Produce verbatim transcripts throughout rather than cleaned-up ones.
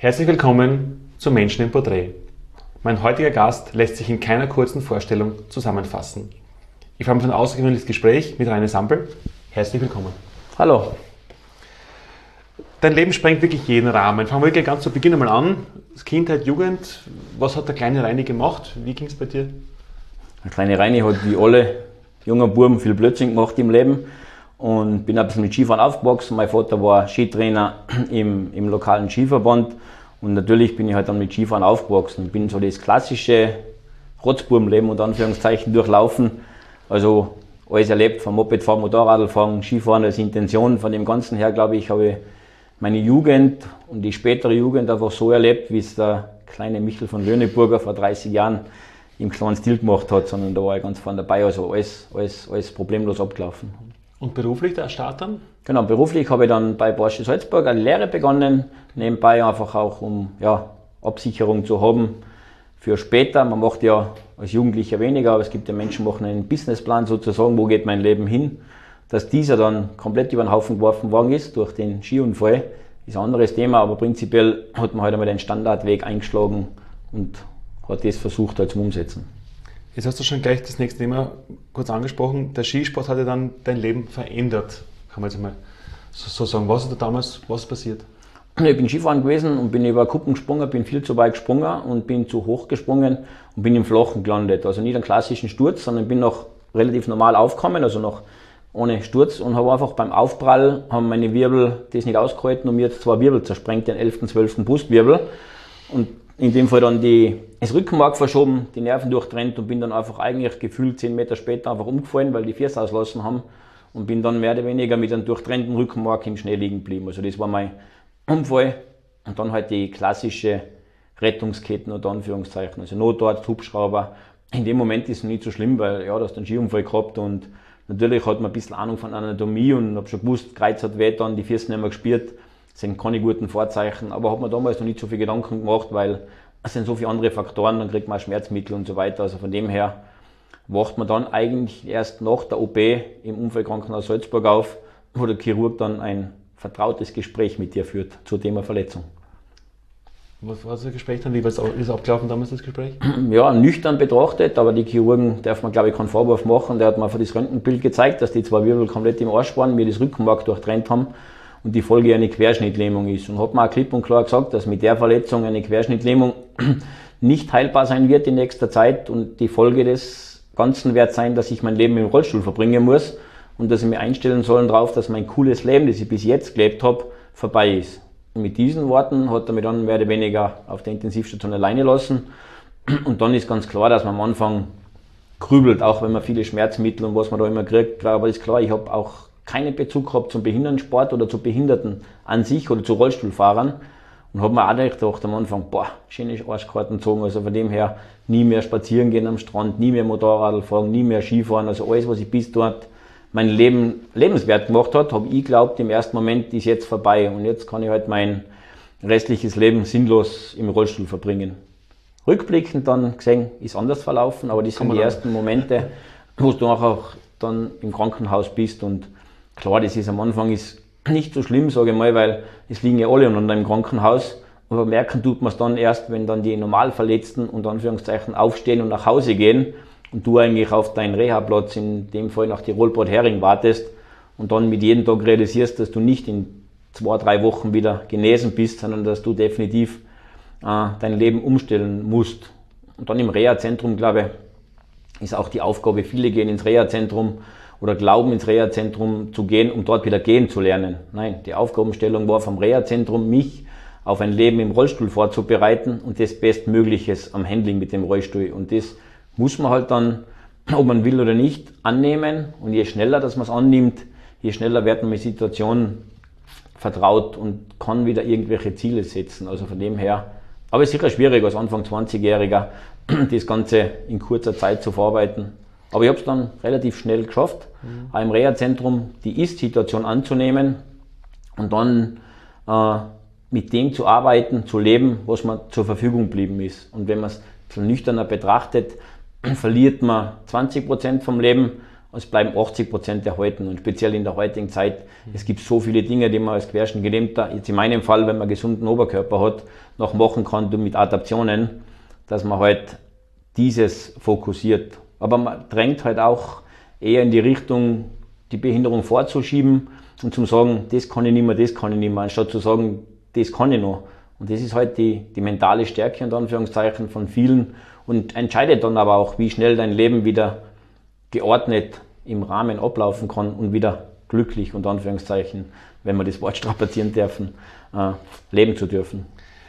Herzlich willkommen zu Menschen im Porträt. Mein heutiger Gast lässt sich in keiner kurzen Vorstellung zusammenfassen. Ich freue mich auf ein außergewöhnliches Gespräch mit Rainer Sampel. Herzlich willkommen. Hallo. Dein Leben sprengt wirklich jeden Rahmen. Fangen wir wirklich ganz zu Beginn einmal an. Kindheit, Jugend, was hat der kleine Reini gemacht? Wie ging es bei dir? Der kleine Reini hat wie alle jungen Buben viel Blödsinn gemacht im Leben und bin ein bisschen mit Skifahren aufgewachsen. Mein Vater war Skitrainer im, im lokalen Skiverband und natürlich bin ich halt dann mit Skifahren aufgewachsen. Ich bin so das klassische Rotzbubenleben unter Anführungszeichen durchlaufen. Also alles erlebt, vom Mopedfahren, Motorradfahren, Skifahren als Intention. Von dem Ganzen her, glaube ich, habe ich meine Jugend und die spätere Jugend einfach so erlebt, wie es der kleine Michel von Löhneburger vor dreißig Jahren im kleinen Stil gemacht hat, sondern da war ich ganz vorne dabei, also alles, alles, alles problemlos abgelaufen. Und beruflich der Start dann? Genau, beruflich habe ich dann bei Porsche Salzburg eine Lehre begonnen, nebenbei einfach auch, um ja, Absicherung zu haben für später. Man macht ja als Jugendlicher weniger, aber es gibt ja Menschen, die machen einen Businessplan sozusagen, wo geht mein Leben hin. Dass dieser dann komplett über den Haufen geworfen worden ist durch den Skiunfall, ist ein anderes Thema, aber prinzipiell hat man halt einmal den Standardweg eingeschlagen und hat das versucht halt zum Umsetzen. Jetzt hast du schon gleich das nächste Thema kurz angesprochen. Der Skisport hat ja dann dein Leben verändert, kann man jetzt mal so sagen. Was ist da damals was passiert? Ich bin Skifahren gewesen und bin über Kuppen gesprungen, bin viel zu weit gesprungen und bin zu hoch gesprungen und bin im Flachen gelandet. Also nicht einen klassischen Sturz, sondern bin noch relativ normal aufgekommen, also noch ohne Sturz, und habe einfach beim Aufprall, haben meine Wirbel das nicht ausgehalten und mir jetzt zwei Wirbel zersprengt, den elften, zwölften Brustwirbel. Und in dem Fall dann die, das Rückenmark verschoben, die Nerven durchtrennt und bin dann einfach eigentlich gefühlt zehn Meter später einfach umgefallen, weil die Füße auslassen haben, und bin dann mehr oder weniger mit einem durchtrennten Rückenmark im Schnee liegen geblieben. Also das war mein Unfall und dann halt die klassische Rettungsketten unter Anführungszeichen, also Notarzt, Hubschrauber. In dem Moment ist es nicht so schlimm, weil ja, du hast einen Skiunfall gehabt und natürlich hat man ein bisschen Ahnung von Anatomie und habe schon gewusst, Kreuz hat weh dann, die Füße nicht mehr gespürt. Das sind keine guten Vorzeichen, aber hat man damals noch nicht so viel Gedanken gemacht, weil es sind so viele andere Faktoren, dann kriegt man Schmerzmittel und so weiter. Also von dem her wacht man dann eigentlich erst nach der O P im Unfallkrankenhaus Salzburg auf, wo der Chirurg dann ein vertrautes Gespräch mit dir führt zum Thema Verletzung. Was war das Gespräch dann? Wie war es abgelaufen damals, das Gespräch? Ja, nüchtern betrachtet, aber die Chirurgen darf man, glaube ich, keinen Vorwurf machen. Der hat mir für das Röntgenbild gezeigt, dass die zwei Wirbel komplett im Arsch waren, mir das Rückenmark durchtrennt haben und die Folge eine Querschnittlähmung ist. Und hat mir auch klipp und klar gesagt, dass mit der Verletzung eine Querschnittlähmung nicht heilbar sein wird in nächster Zeit, und die Folge des Ganzen wird sein, dass ich mein Leben im Rollstuhl verbringen muss und dass ich mir einstellen soll darauf, dass mein cooles Leben, das ich bis jetzt gelebt habe, vorbei ist. Und mit diesen Worten hat er mich dann mehr oder weniger auf der Intensivstation alleine lassen. Und dann ist ganz klar, dass man am Anfang grübelt, auch wenn man viele Schmerzmittel und was man da immer kriegt. Aber ist klar, ich habe auch keinen Bezug gehabt zum Behindertensport oder zu Behinderten an sich oder zu Rollstuhlfahrern. Und habe mir auch gedacht am Anfang, boah, schöne Arschkarten gezogen. Also von dem her nie mehr spazieren gehen am Strand, nie mehr Motorrad fahren, nie mehr Skifahren. Also alles, was ich bis dort mein Leben lebenswert gemacht hat, habe ich geglaubt, im ersten Moment ist jetzt vorbei und jetzt kann ich halt mein restliches Leben sinnlos im Rollstuhl verbringen. Rückblickend dann gesehen, ist anders verlaufen, aber das sind die ersten Momente, wo du auch dann im Krankenhaus bist, und klar, das ist am Anfang ist nicht so schlimm, sage ich mal, weil es liegen ja alle unter im Krankenhaus, aber merken tut man es dann erst, wenn dann die Normalverletzten unter Anführungszeichen aufstehen und nach Hause gehen und du eigentlich auf deinen Reha-Platz, in dem Fall nach Tirol-Bad Hering, wartest und dann mit jedem Tag realisierst, dass du nicht in zwei, drei Wochen wieder genesen bist, sondern dass du definitiv äh, dein Leben umstellen musst. Und dann im Reha-Zentrum, glaube ich, ist auch die Aufgabe, viele gehen ins Reha-Zentrum oder glauben ins Reha-Zentrum zu gehen, um dort wieder gehen zu lernen. Nein, die Aufgabenstellung war vom Reha-Zentrum, mich auf ein Leben im Rollstuhl vorzubereiten und das Bestmögliches am Handling mit dem Rollstuhl. Und das muss man halt dann, ob man will oder nicht, annehmen. Und je schneller, dass man es annimmt, je schneller wird man mit Situationen vertraut und kann wieder irgendwelche Ziele setzen. Also von dem her, aber es ist sicher schwierig als Anfang zwanzigjähriger das Ganze in kurzer Zeit zu verarbeiten. Aber ich habe es dann relativ schnell geschafft, mhm. auch im Reha-Zentrum die Ist-Situation anzunehmen und dann äh, mit dem zu arbeiten, zu leben, was mir zur Verfügung geblieben ist. Und wenn man es nüchterner betrachtet, verliert man zwanzig Prozent vom Leben, es bleiben achtzig Prozent erhalten und speziell in der heutigen Zeit, es gibt so viele Dinge, die man als Querschnittgelähmter, jetzt in meinem Fall, wenn man einen gesunden Oberkörper hat, noch machen kann mit Adaptionen, dass man halt dieses fokussiert. Aber man drängt halt auch eher in die Richtung, die Behinderung vorzuschieben und zu sagen, das kann ich nicht mehr, das kann ich nicht mehr, anstatt zu sagen, das kann ich noch. Und das ist halt die, die mentale Stärke und Anführungszeichen von vielen und entscheidet dann aber auch, wie schnell dein Leben wieder geordnet im Rahmen ablaufen kann und wieder glücklich und Anführungszeichen, wenn wir das Wort strapazieren dürfen, äh, leben zu dürfen.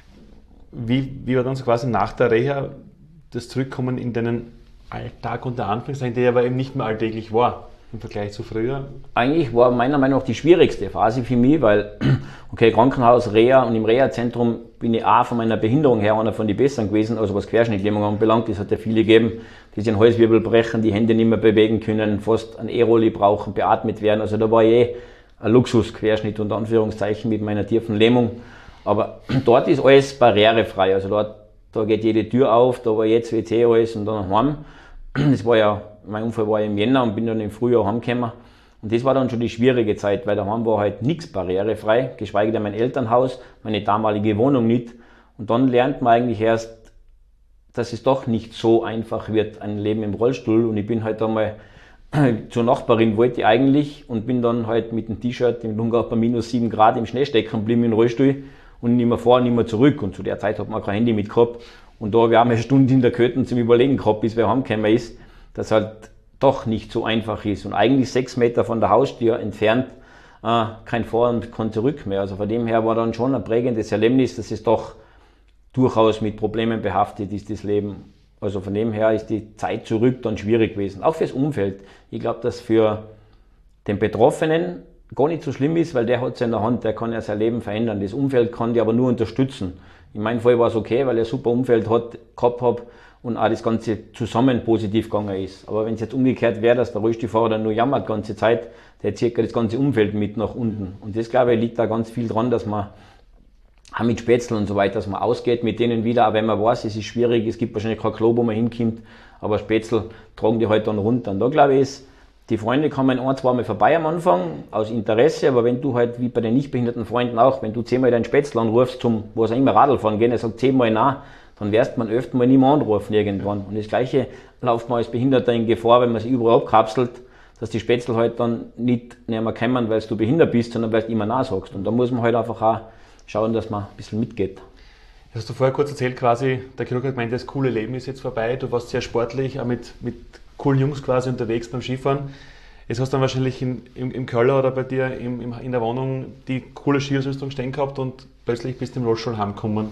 Wie, wie war dann so quasi nach der Reha das Zurückkommen in deinen Alltag unter Anführungszeichen, der aber eben nicht mehr alltäglich war im Vergleich zu früher? Eigentlich war meiner Meinung nach die schwierigste Phase für mich, weil, okay, Krankenhaus, Reha und im Reha-Zentrum bin ich auch von meiner Behinderung her einer von den Besseren gewesen, also was Querschnittlähmung anbelangt. Es hat ja viele gegeben, die sich den Halswirbel brechen, die Hände nicht mehr bewegen können, fast ein E-Rolli brauchen, beatmet werden. Also da war ich eh ein Luxusquerschnitt unter Anführungszeichen mit meiner tiefen Lähmung. Aber dort ist alles barrierefrei, also dort, da geht jede Tür auf, da war jetzt W C alles und dann heim. Das war ja, mein Unfall war im Jänner und bin dann im Frühjahr heimgekommen. Und das war dann schon die schwierige Zeit, weil daheim war halt nichts barrierefrei, geschweige denn mein Elternhaus, meine damalige Wohnung nicht. Und dann lernt man eigentlich erst, dass es doch nicht so einfach wird, ein Leben im Rollstuhl. Und ich bin halt einmal zur Nachbarin, wollte ich eigentlich, und bin dann halt mit dem T-Shirt im Lungau bei minus sieben Grad im Schnee stecken geblieben im Rollstuhl und nicht mehr vor, nicht mehr zurück. Und zu der Zeit hat man kein Handy mit gehabt. Und da habe ich auch eine Stunde in der Köten zum Überlegen gehabt, bis wer heimgekommen ist, dass halt doch nicht so einfach ist. Und eigentlich sechs Meter von der Haustür entfernt äh, kein Vor- und kein Zurück mehr. Also von dem her war dann schon ein prägendes Erlebnis, dass es doch durchaus mit Problemen behaftet ist, das Leben. Also von dem her ist die Zeit zurück dann schwierig gewesen. Auch fürs Umfeld. Ich glaube, dass für den Betroffenen gar nicht so schlimm ist, weil der hat es in der Hand, der kann ja sein Leben verändern. Das Umfeld kann die aber nur unterstützen. In meinem Fall war es okay, weil ich ein super Umfeld hat, gehabt habe und auch das Ganze zusammen positiv gegangen ist. Aber wenn es jetzt umgekehrt wäre, dass der Rollstuhlfahrer dann nur jammert die ganze Zeit, der zieht das ganze Umfeld mit nach unten. Und das, glaube ich, liegt da ganz viel dran, dass man auch mit Spätzle und so weiter, dass man ausgeht mit denen wieder, auch wenn man weiß, es ist schwierig, es gibt wahrscheinlich kein Klo, wo man hinkommt, aber Spätzle tragen die halt dann runter. Und da, glaube ich, ist, die Freunde kommen ein, zwei Mal vorbei am Anfang, aus Interesse, aber wenn du halt, wie bei den nicht behinderten Freunden auch, wenn du zehnmal deinen Spätzle anrufst, zum, wo es auch immer Radl fahren gehen, er sagt zehnmal nein, dann wirst man öfter mal nicht mehr anrufen irgendwann. Und das Gleiche läuft man als Behinderter in Gefahr, wenn man sich überall abkapselt, dass die Spätzle halt dann nicht mehr kommen, weil du behindert bist, sondern weil du immer nein sagst. Und da muss man halt einfach auch schauen, dass man ein bisschen mitgeht. Hast du vorher kurz erzählt, quasi, der Chirurg hat gemeint, das coole Leben ist jetzt vorbei, du warst sehr sportlich, auch mit, mit coolen Jungs quasi unterwegs beim Skifahren. Jetzt hast du dann wahrscheinlich in, im, im Keller oder bei dir im, im, in der Wohnung die coole Skiausrüstung stehen gehabt und plötzlich bist du im Rollstuhl heimgekommen.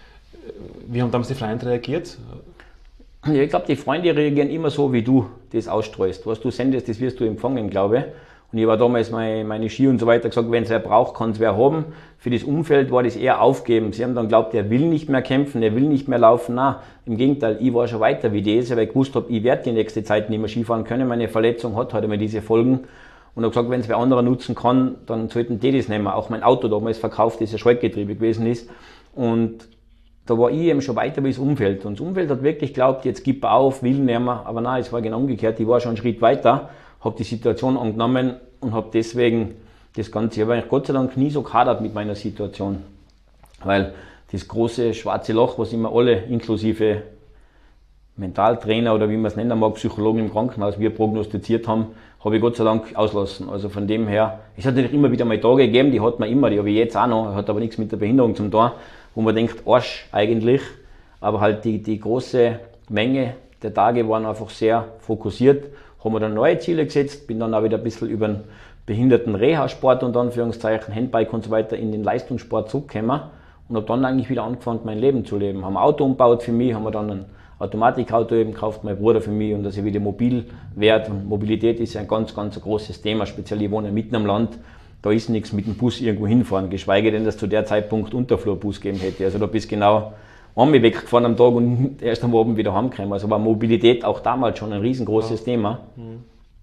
Wie haben damals die Freunde reagiert? Ja, ich glaube, die Freunde reagieren immer so, wie du das ausstreust. Was du sendest, das wirst du empfangen, glaube ich. Und ich war damals meine, meine Ski und so weiter gesagt, wenn es wer braucht, kann es wer haben. Für das Umfeld war das eher aufgeben. Sie haben dann geglaubt, er will nicht mehr kämpfen, er will nicht mehr laufen. Nein, im Gegenteil, ich war schon weiter wie das, weil ich gewusst habe, ich werde die nächste Zeit nicht mehr Skifahren können. Meine Verletzung hat halt immer diese Folgen. Und habe gesagt, wenn es wer anderer nutzen kann, dann sollten die das nehmen. Auch mein Auto damals verkauft, das ja Schaltgetriebe gewesen ist. Und da war ich eben schon weiter wie das Umfeld. Und das Umfeld hat wirklich geglaubt, jetzt gib auf, will nicht mehr. Aber nein, es war genau umgekehrt. Ich war schon einen Schritt weiter, habe die Situation angenommen und habe deswegen das Ganze, ich habe eigentlich Gott sei Dank nie so gehadert mit meiner Situation. Weil das große schwarze Loch, was immer alle, inklusive Mentaltrainer oder wie man es nennen mag, Psychologen im Krankenhaus, wir prognostiziert haben, habe ich Gott sei Dank auslassen. Also von dem her, es hat natürlich immer wieder mal Tage gegeben, die hat man immer, die habe ich jetzt auch noch, hat aber nichts mit der Behinderung zum tun, wo man denkt, Arsch eigentlich, aber halt die, die große Menge der Tage waren einfach sehr fokussiert, haben wir dann neue Ziele gesetzt, bin dann auch wieder ein bisschen über den behinderten Reha-Sport und Anführungszeichen, Handbike und so weiter in den Leistungssport zurückgekommen und habe dann eigentlich wieder angefangen, mein Leben zu leben. Haben ein Auto umgebaut für mich, haben wir dann ein Automatikauto eben gekauft, mein Bruder für mich, und dass ich wieder mobil werde. Und Mobilität ist ja ein ganz, ganz großes Thema, speziell ich wohne mitten am Land. Da ist nichts mit dem Bus irgendwo hinfahren, geschweige denn, dass zu der Zeitpunkt Unterflurbus gegeben hätte. Also da bist genau einmal weggefahren am Tag und erst am Abend wieder heimgekommen. Also war Mobilität auch damals schon ein riesengroßes ja. Thema. Mhm.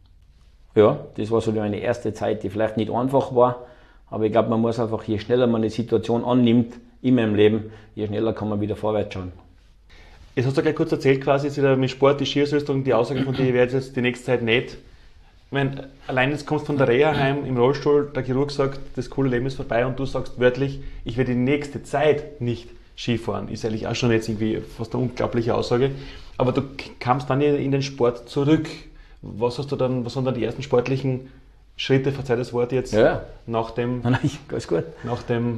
Ja, das war so meine erste Zeit, die vielleicht nicht einfach war, aber ich glaube, man muss einfach, je schneller man eine Situation annimmt in meinem Leben, je schneller kann man wieder vorwärts schauen. Jetzt hast du gleich kurz erzählt, quasi jetzt wieder mit Sport, die Skiausrüstung, die Aussage von dir, ich werde jetzt die nächste Zeit nicht meine, allein jetzt kommst du von der Reha heim im Rollstuhl, der Chirurg sagt, das coole Leben ist vorbei und du sagst wörtlich, ich werde die nächste Zeit nicht Skifahren. Ist eigentlich auch schon jetzt irgendwie fast eine unglaubliche Aussage. Aber du kamst dann in den Sport zurück. Was hast du dann, was waren dann die ersten sportlichen Schritte, verzeih das Wort jetzt, ja. nach dem, Nein, alles gut. nach dem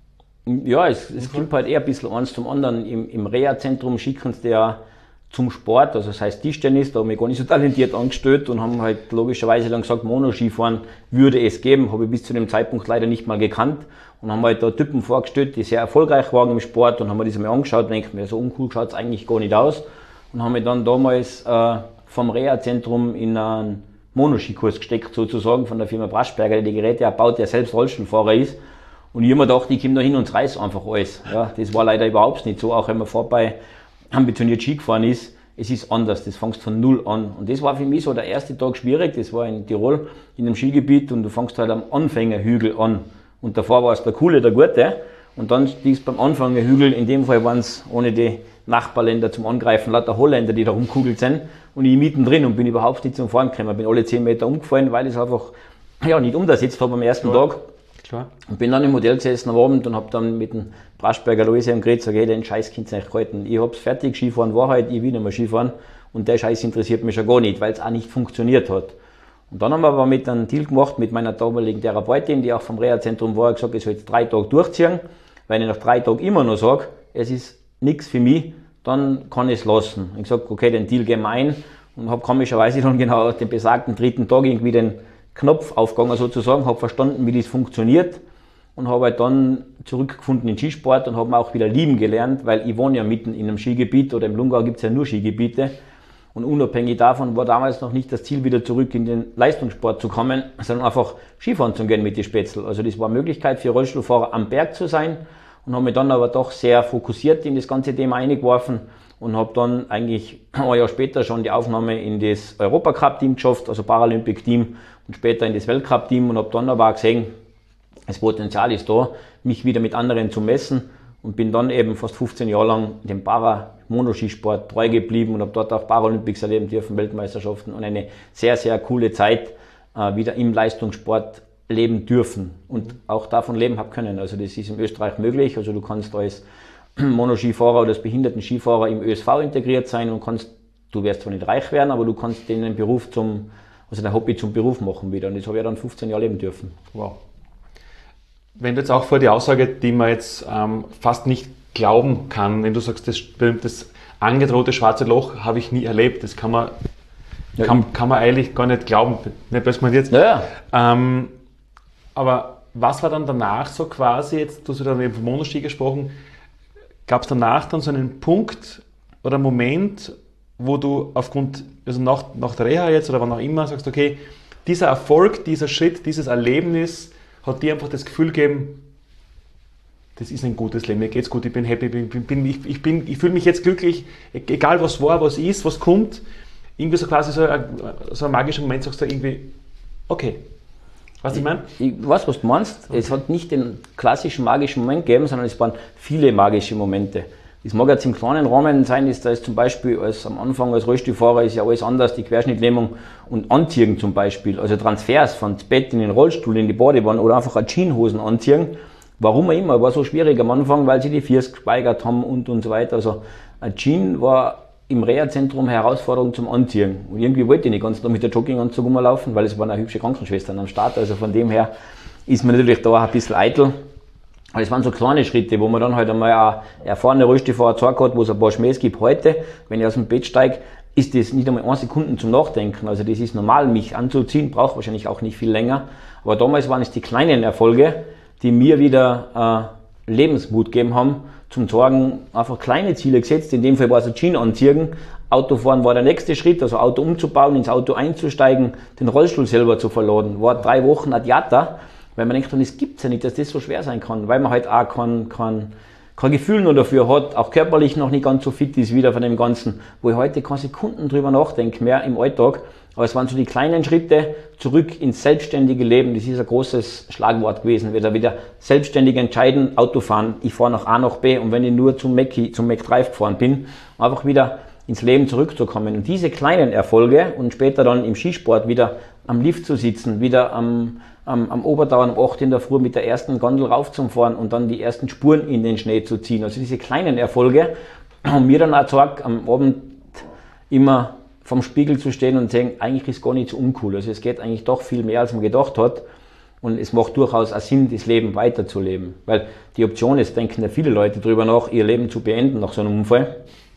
Ja, es, es kommt halt eher ein bisschen eins zum anderen. Im, im Reha-Zentrum schicken sie ja zum Sport, also das heißt Tischtennis, da haben wir gar nicht so talentiert angestellt und haben halt logischerweise dann gesagt, Monoskifahren würde es geben, habe ich bis zu dem Zeitpunkt leider nicht mal gekannt und haben halt da Typen vorgestellt, die sehr erfolgreich waren im Sport und haben wir das mal angeschaut und denken mir, so uncool schaut es eigentlich gar nicht aus und haben mich dann damals äh, vom Reha-Zentrum in einen Monoskikurs gesteckt sozusagen von der Firma Braschberger, der die Geräte erbaut, der selbst Rollstuhlfahrer ist. Und ich habe mir gedacht, ich komme da hin und reiß einfach alles. Ja, das war leider überhaupt nicht so, auch wenn man vorbei ambitioniert Ski gefahren ist. Es ist anders, das fängst von null an. Und das war für mich so der erste Tag schwierig, das war in Tirol, in einem Skigebiet und du fängst halt am Anfängerhügel an. Und davor war es der Coole, der Gute. Und dann stiegst beim Anfängerhügel, in dem Fall waren es ohne die Nachbarländer zum Angreifen, lauter Holländer, die da rumkugelt sind. Und ich mittendrin und bin überhaupt nicht zum Fahren gekommen. Bin alle zehn Meter umgefallen, weil ich es einfach ja, nicht umgesetzt habe am ersten Klar. Tag. Klar. Und bin dann im Modell gesessen am Abend und habe dann mit dem Braschberger Aloysium geredet, sage, hey, den Scheiß könnt ihr nicht halten. Ich hab's fertig, Skifahren war halt, ich will nicht mehr Skifahren und der Scheiß interessiert mich schon gar nicht, weil es auch nicht funktioniert hat. Und dann haben wir aber mit einem Deal gemacht mit meiner damaligen Therapeutin, die auch vom Reha-Zentrum war, gesagt, ich soll jetzt drei Tage durchziehen. Wenn ich nach drei Tagen immer noch sage, es ist nichts für mich, dann kann ich es lassen. Ich habe gesagt, okay, den Deal gehen wir ein und habe komischerweise dann genau den besagten dritten Tag irgendwie den Knopf aufgegangen sozusagen, habe verstanden, wie das funktioniert und habe halt dann zurückgefunden in Skisport und habe auch wieder lieben gelernt, weil ich wohne ja mitten in einem Skigebiet oder im Lungau gibt es ja nur Skigebiete und unabhängig davon war damals noch nicht das Ziel, wieder zurück in den Leistungssport zu kommen, sondern einfach Skifahren zu gehen mit den Spätzl. Also das war eine Möglichkeit für Rollstuhlfahrer am Berg zu sein und habe mich dann aber doch sehr fokussiert in das ganze Thema eingeworfen und habe dann eigentlich ein Jahr später schon die Aufnahme in das Europacup-Team geschafft, also Paralympic-Team und später in das Weltcup-Team und habe dann aber auch gesehen, das Potenzial ist da, mich wieder mit anderen zu messen und bin dann eben fast fünfzehn Jahre lang dem Para-Monoskisport treu geblieben und habe dort auch Paralympics erleben dürfen, Weltmeisterschaften und eine sehr, sehr coole Zeit äh, wieder im Leistungssport leben dürfen und auch davon leben habe können. Also das ist in Österreich möglich, also du kannst als Monoskifahrer oder als Behinderten-Skifahrer im Ö S V integriert sein und kannst, du wirst zwar nicht reich werden, aber du kannst den Beruf zum, also dein Hobby zum Beruf machen wieder und das habe ich dann fünfzehn Jahre leben dürfen. Wow. Wenn du jetzt auch vor die Aussage, die man jetzt ähm, fast nicht glauben kann, wenn du sagst, das, das angedrohte schwarze Loch habe ich nie erlebt, das kann man, ja, kann, kann man eigentlich gar nicht glauben, nicht was man jetzt. Ja. Ähm, aber was war dann danach so quasi, jetzt du hast ja dann eben vom Monoski gesprochen, gab es danach dann so einen Punkt oder Moment, wo du aufgrund, also nach, nach der Reha jetzt oder wann auch immer, sagst, okay, dieser Erfolg, dieser Schritt, dieses Erlebnis hat dir einfach das Gefühl gegeben, das ist ein gutes Leben, mir geht's gut, ich bin happy, ich, bin, bin, ich, ich, bin, ich fühle mich jetzt glücklich, egal was war, was ist, was kommt, irgendwie so quasi so ein, so ein magischer Moment, sagst du irgendwie, okay. Was ich meine? Ich weiß, was du meinst. Okay. Es hat nicht den klassischen magischen Moment gegeben, sondern es waren viele magische Momente. Das mag jetzt im kleinen Rahmen sein, ist da ist zum Beispiel als am Anfang als Rollstuhlfahrer ist ja alles anders, die Querschnittlähmung und Anziehen zum Beispiel, also Transfers von das Bett in den Rollstuhl, in die Badewanne oder einfach Jeanshosen anziehen. Warum auch immer, war so schwierig am Anfang, weil sie die Füße geweigert haben und und so weiter. Also ein Jean war im Reha-Zentrum eine Herausforderung zum Anziehen. Und irgendwie wollte ich nicht ganz mit der Jogginganzug rumlaufen, weil es waren auch hübsche Krankenschwestern am Start. Also von dem her ist man natürlich da auch ein bisschen eitel. Aber es waren so kleine Schritte, wo man dann halt einmal auch erfahrene Rollstuhlfahrer gezeigt hat, wo es ein paar Schmähs gibt. Heute, wenn ich aus dem Bett steige, ist das nicht einmal eine Sekunde zum Nachdenken. Also das ist normal, mich anzuziehen, braucht wahrscheinlich auch nicht viel länger. Aber damals waren es die kleinen Erfolge, die mir wieder äh, Lebensmut gegeben haben, zum Sorgen, einfach kleine Ziele gesetzt. In dem Fall war es ein Jeans anziehen. Autofahren war der nächste Schritt, also Auto umzubauen, ins Auto einzusteigen, den Rollstuhl selber zu verladen. War drei Wochen Adiata, weil man denkt, es gibt's ja nicht, dass das so schwer sein kann, weil man halt auch kein, kein, kein Gefühl noch dafür hat, auch körperlich noch nicht ganz so fit ist wieder von dem Ganzen, wo ich heute keine Sekunden drüber nachdenke mehr im Alltag. Aber es waren so die kleinen Schritte zurück ins selbstständige Leben. Das ist ein großes Schlagwort gewesen. Wieder wieder selbstständig entscheiden, Auto fahren. Ich fahre nach A nach B und wenn ich nur zum Mackie, zum McDrive gefahren bin, einfach wieder ins Leben zurückzukommen. Und diese kleinen Erfolge und später dann im Skisport wieder am Lift zu sitzen, wieder am, am, am Obertauern um acht in der Früh mit der ersten Gondel raufzufahren und dann die ersten Spuren in den Schnee zu ziehen. Also diese kleinen Erfolge haben mir dann auch gezeigt, am Abend immer vom Spiegel zu stehen und zu sagen, eigentlich ist es gar nicht so uncool. Also es geht eigentlich doch viel mehr, als man gedacht hat. Und es macht durchaus auch Sinn, das Leben weiterzuleben. Weil die Option ist, denken ja viele Leute darüber nach, ihr Leben zu beenden nach so einem Unfall.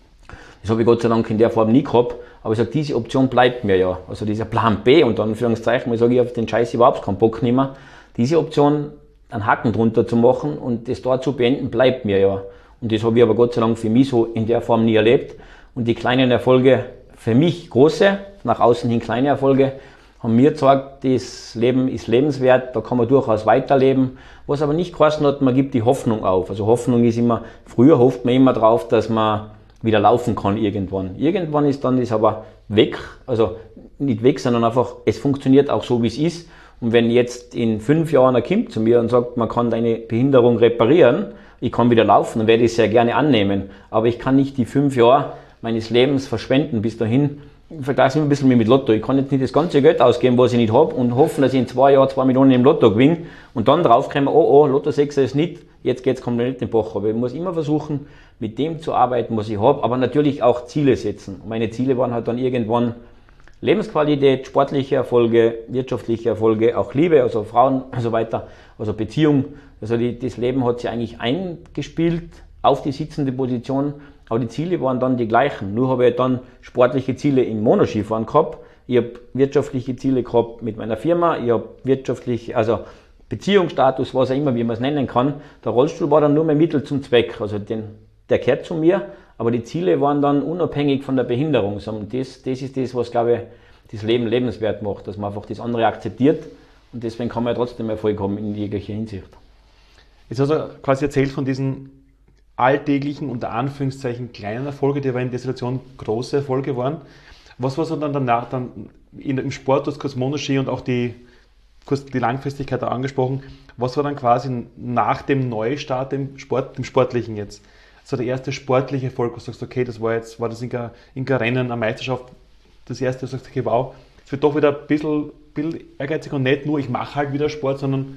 Das habe ich Gott sei Dank in der Form nie gehabt. Aber ich sage, diese Option bleibt mir ja. Also dieser Plan B, und dann Anführungszeichen, ich sage, ich auf den Scheiß überhaupt keinen Bock nicht mehr. Diese Option, einen Haken drunter zu machen und das dort zu beenden, bleibt mir ja. Und das habe ich aber Gott sei Dank für mich so in der Form nie erlebt. Und die kleinen Erfolge, für mich große, nach außen hin kleine Erfolge, haben mir gezeigt, das Leben ist lebenswert, da kann man durchaus weiterleben. Was aber nicht geheißen hat, man gibt die Hoffnung auf. Also Hoffnung ist immer, früher hofft man immer drauf, dass man wieder laufen kann irgendwann. Irgendwann ist dann das aber weg, also nicht weg, sondern einfach, es funktioniert auch so, wie es ist. Und wenn jetzt in fünf Jahren ein Kind zu mir und sagt, man kann deine Behinderung reparieren, ich kann wieder laufen, dann werde ich es sehr gerne annehmen. Aber ich kann nicht die fünf Jahre meines Lebens verschwenden bis dahin. Ich vergleiche es immer ein bisschen mit Lotto. Ich kann jetzt nicht das ganze Geld ausgeben, was ich nicht habe, und hoffen, dass ich in zwei Jahren zwei Millionen im Lotto gewinne und dann draufkomme, oh oh, Lotto sechs ist nicht, jetzt geht es komplett den Bach. Aber ich muss immer versuchen, mit dem zu arbeiten, was ich habe, aber natürlich auch Ziele setzen. Und meine Ziele waren halt dann irgendwann Lebensqualität, sportliche Erfolge, wirtschaftliche Erfolge, auch Liebe, also Frauen und so weiter, also Beziehung. Also die, das Leben hat sich eigentlich eingespielt auf die sitzende Position. Aber die Ziele waren dann die gleichen. Nur habe ich dann sportliche Ziele im Monoskifahren gehabt. Ich habe wirtschaftliche Ziele gehabt mit meiner Firma. Ich habe wirtschaftlich, also Beziehungsstatus, was auch immer, wie man es nennen kann. Der Rollstuhl war dann nur mein Mittel zum Zweck. Also den, der gehört zu mir. Aber die Ziele waren dann unabhängig von der Behinderung. Und das, das ist das, was, glaube ich, das Leben lebenswert macht. Dass man einfach das andere akzeptiert. Und deswegen kann man ja trotzdem Erfolg haben in jeglicher Hinsicht. Jetzt hast du quasi erzählt von diesen alltäglichen, unter Anführungszeichen, kleinen Erfolge, die aber in der Situation große Erfolge waren. Was war so dann danach, dann in, im Sport, du hast kurz Monoski und auch die, kurz die Langfristigkeit auch angesprochen, was war dann quasi nach dem Neustart im Sport, im Sportlichen jetzt? So der erste sportliche Erfolg, wo du sagst, okay, das war jetzt, war das in einem Rennen, eine Meisterschaft, das erste, wo du sagst, okay, wow, es wird doch wieder ein bisschen, bisschen ehrgeizig und nicht nur, ich mache halt wieder Sport, sondern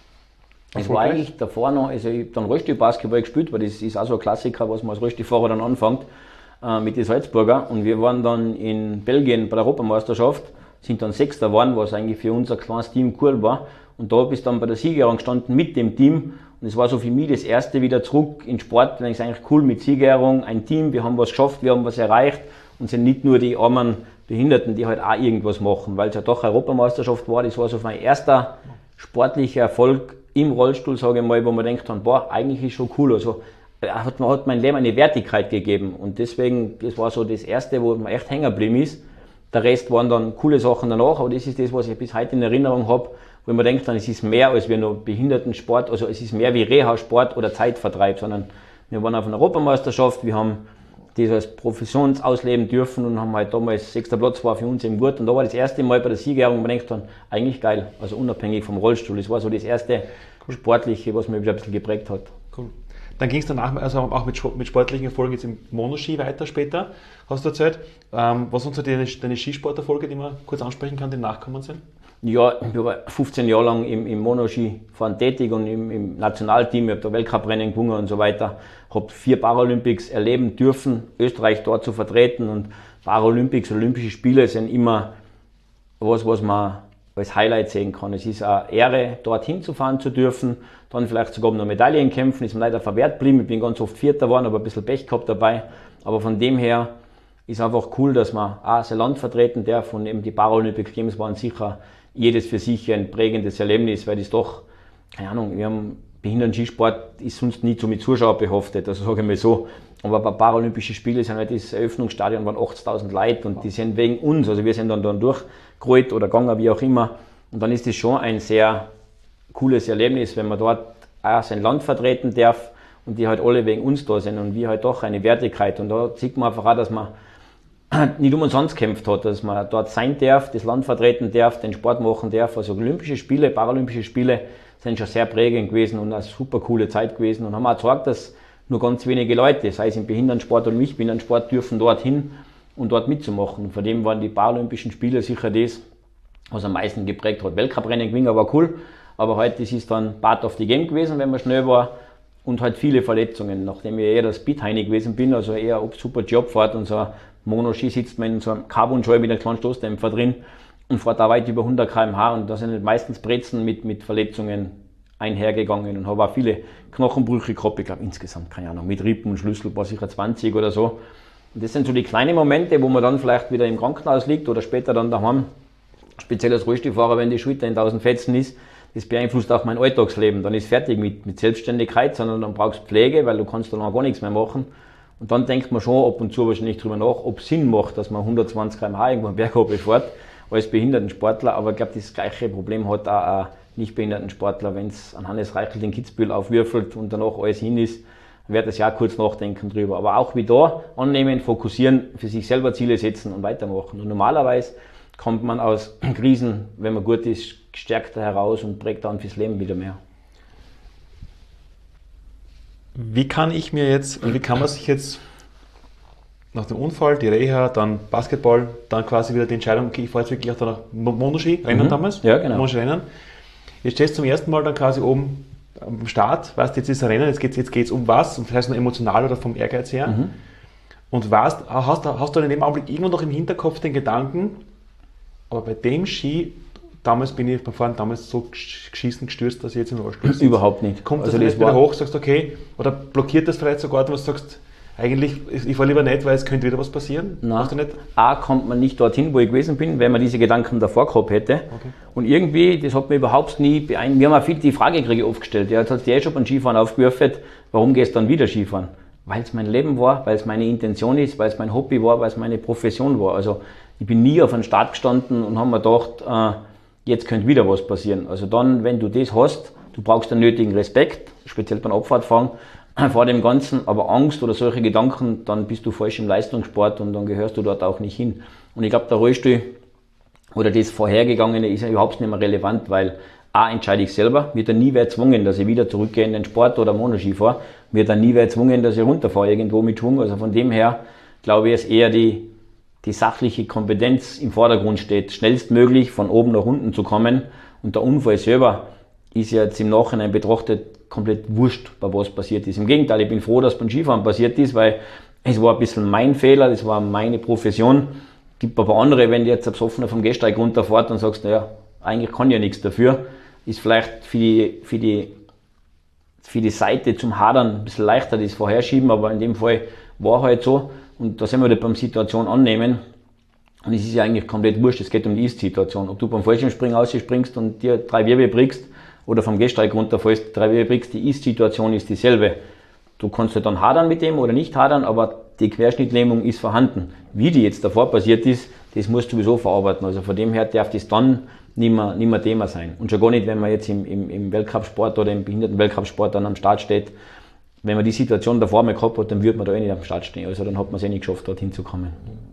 es war eigentlich davor noch, also ich habe dann Rollstuhl-Basketball gespielt, weil das ist auch so ein Klassiker, was man als Rollstuhlfahrer dann anfängt, äh, mit den Salzburger. Und wir waren dann in Belgien bei der Europameisterschaft, sind dann Sechster geworden, was eigentlich für unser kleines Team cool war. Und da bist dann bei der Siegerehrung gestanden mit dem Team. Und es war so für mich das erste wieder zurück in Sport, weil ich es eigentlich cool mit Siegerehrung, ein Team, wir haben was geschafft, wir haben was erreicht und sind nicht nur die armen Behinderten, die halt auch irgendwas machen, weil es ja doch Europameisterschaft war. Das war so mein erster sportlicher Erfolg im Rollstuhl, sage ich mal, wo man denkt, boah, eigentlich ist schon cool. Also hat, hat mein Leben eine Wertigkeit gegeben und deswegen, das war so das Erste, wo man echt hängen geblieben ist. Der Rest waren dann coole Sachen danach, aber das ist das, was ich bis heute in Erinnerung habe, wo man denkt, es ist mehr als wir nur Behindertensport, also es ist mehr wie Reha-Sport oder Zeitvertreib, sondern wir waren auf einer Europameisterschaft, wir haben das als Profession ausleben dürfen und haben halt damals, sechster Platz war für uns im Gurt und da war das erste Mal bei der Siegerehrung, man denkt dann, eigentlich geil, also unabhängig vom Rollstuhl, das war so das erste cool. Sportliche, was mich wieder ein bisschen geprägt hat. Cool. Dann ging es danach, also auch mit, mit sportlichen Erfolgen jetzt im Monoski weiter später, hast du erzählt. Ähm, was sind so deine, deine Skisporterfolge, die man kurz ansprechen kann, die nachkommen sind? Ja, ich war fünfzehn Jahre lang im, im Monoskifahren tätig und im, im Nationalteam, ich habe da Weltcuprennen gewonnen und so weiter. Habe vier Paralympics erleben dürfen, Österreich dort zu vertreten und Paralympics, Olympische Spiele sind immer was, was man als Highlight sehen kann. Es ist eine Ehre, dorthin zu fahren zu dürfen, dann vielleicht sogar um noch Medaillen kämpfen, ist mir leider verwehrt geblieben, ich bin ganz oft Vierter geworden, aber ein bisschen Pech gehabt dabei. Aber von dem her ist einfach cool, dass man auch sein Land vertreten darf und eben die Paralympic Games waren sicher jedes für sich ein prägendes Erlebnis, weil das doch, keine Ahnung, wir haben Behinderten-Skisport ist sonst nie so mit Zuschauer behaftet, also sage ich mal so. Aber bei Paralympischen Spielen sind halt das Eröffnungsstadion waren achtzigtausend Leute und die sind wegen uns, also wir sind dann, dann durchgerollt oder gegangen, wie auch immer. Und dann ist das schon ein sehr cooles Erlebnis, wenn man dort auch sein Land vertreten darf und die halt alle wegen uns da sind und wir halt doch eine Wertigkeit. Und da sieht man einfach auch, dass man nicht umsonst gekämpft hat, dass man dort sein darf, das Land vertreten darf, den Sport machen darf. Also Olympische Spiele, Paralympische Spiele sind schon sehr prägend gewesen und eine super coole Zeit gewesen und haben auch gezeigt, dass nur ganz wenige Leute, sei es im Behindertensport oder im Nicht-Behindertensport, dürfen dorthin und dort mitzumachen. Und von dem waren die Paralympischen Spiele sicher das, was am meisten geprägt hat. Weltcuprennen gewinnen war cool, aber heute ist es dann part of the game gewesen, wenn man schnell war. Und halt viele Verletzungen, nachdem ich eher der Speedheini gewesen bin, also eher ob super Job fährt und so ein Monoski sitzt man in so einem Carbon-Scheu mit einem kleinen Stoßdämpfer drin und fährt da weit über hundert Kilometer pro Stunde und da sind meistens Brezen mit, mit Verletzungen einhergegangen und habe auch viele Knochenbrüche gehabt, ich glaube insgesamt, keine Ahnung, mit Rippen und Schlüssel, war sicher zwanzig oder so. Und das sind so die kleinen Momente, wo man dann vielleicht wieder im Krankenhaus liegt oder später dann daheim, speziell als Rollstuhlfahrer, wenn die Schulter in tausend Fetzen ist. Das beeinflusst auch mein Alltagsleben. Dann ist fertig mit, mit Selbstständigkeit, sondern dann brauchst du Pflege, weil du kannst dann auch gar nichts mehr machen. Und dann denkt man schon ab und zu wahrscheinlich drüber nach, ob es Sinn macht, dass man hundertzwanzig Kilometer pro Stunde irgendwo einen Berg hochfährt als Behindertensportler. Aber ich glaube, das gleiche Problem hat auch ein Nicht-Behindertensportler, wenn es an Hannes Reichelt in Kitzbühel aufwürfelt und danach alles hin ist, wird das ja auch kurz nachdenken drüber. Aber auch wie da, annehmen, fokussieren, für sich selber Ziele setzen und weitermachen. Und normalerweise kommt man aus Krisen, wenn man gut ist, gestärkter heraus und prägt dann fürs Leben wieder mehr. Wie kann ich mir jetzt, wie kann man sich jetzt nach dem Unfall, die Reha, dann Basketball, dann quasi wieder die Entscheidung, okay, ich fahre jetzt wirklich auch dann nach Monoski, Rennen mhm. damals? Ja, genau. Monoski Rennen. Jetzt stehst du zum ersten Mal dann quasi oben am Start, weißt, jetzt ist ein Rennen, jetzt geht es jetzt geht's um was, und das heißt nur emotional oder vom Ehrgeiz her. Mhm. Und weißt, hast, hast du in dem Augenblick irgendwo noch im Hinterkopf den Gedanken, aber bei dem Ski, damals bin ich beim Fahren damals so geschissen gestürzt, dass ich jetzt im Rollstuhl sitze. Überhaupt nicht. Kommt das also nicht wieder hoch, sagst okay, oder blockiert das vielleicht sogar, dass du sagst, eigentlich, ich fahre lieber nicht, weil es könnte wieder was passieren? Nein. Nicht? A, kommt man nicht dorthin, wo ich gewesen bin, wenn man diese Gedanken davor gehabt hätte. Okay. Und irgendwie, das hat mir überhaupt nie beeindruckt. Wir haben auch viel die Frage kriege oft gestellt, ja, jetzt hast du eh schon beim Skifahren aufgerufen, warum gehst du dann wieder Skifahren? Weil es mein Leben war, weil es meine Intention ist, weil es mein Hobby war, weil es meine Profession war. Also ich bin nie auf einen Start gestanden und habe mir gedacht, äh, jetzt könnte wieder was passieren. Also dann, wenn du das hast, du brauchst den nötigen Respekt, speziell beim Abfahrtfahren, vor dem Ganzen, aber Angst oder solche Gedanken, dann bist du falsch im Leistungssport und dann gehörst du dort auch nicht hin. Und ich glaube, der Rollstuhl oder das Vorhergegangene ist ja überhaupt nicht mehr relevant, weil A, entscheide ich selber, mir dann nie wer gezwungen, dass ich wieder zurückgehe in den Sport oder Monoski fahre, mir dann nie wer gezwungen, dass ich runterfahre irgendwo mit Schwung. Also von dem her glaube ich, dass eher die, die sachliche Kompetenz im Vordergrund steht, schnellstmöglich von oben nach unten zu kommen. Und der Unfall selber ist ja jetzt im Nachhinein betrachtet komplett wurscht, bei was passiert ist. Im Gegenteil, ich bin froh, dass beim Skifahren passiert ist, weil es war ein bisschen mein Fehler, das war meine Profession. Gibt aber andere, wenn du jetzt ein Besoffener vom Gehsteig runterfährt und sagst, naja, eigentlich kann ich ja nichts dafür, ist vielleicht für die, für die, für die Seite zum Hadern ein bisschen leichter, das Vorherschieben, aber in dem Fall war halt so. Und da sind wir beim Situation annehmen. Und es ist ja eigentlich komplett wurscht, es geht um die Ist-Situation. Ob du beim Fallschirmspringen ausspringst und dir drei Wirbel brichst oder vom Gehsteig runterfällst, drei Wirbel brichst, die Ist-Situation ist dieselbe. Du kannst halt dann hadern mit dem oder nicht hadern, aber die Querschnittlähmung ist vorhanden. Wie die jetzt davor passiert ist, das musst du sowieso verarbeiten. Also von dem her darf das dann nicht mehr, nicht mehr Thema sein. Und schon gar nicht, wenn man jetzt im, im, im Weltcup-Sport oder im Behinderten-Weltcup-Sport dann am Start steht. Wenn man die Situation davor mal gehabt hat, dann würde man da eh nicht am Start stehen. Also dann hat man es eh nicht geschafft, dorthin zu kommen.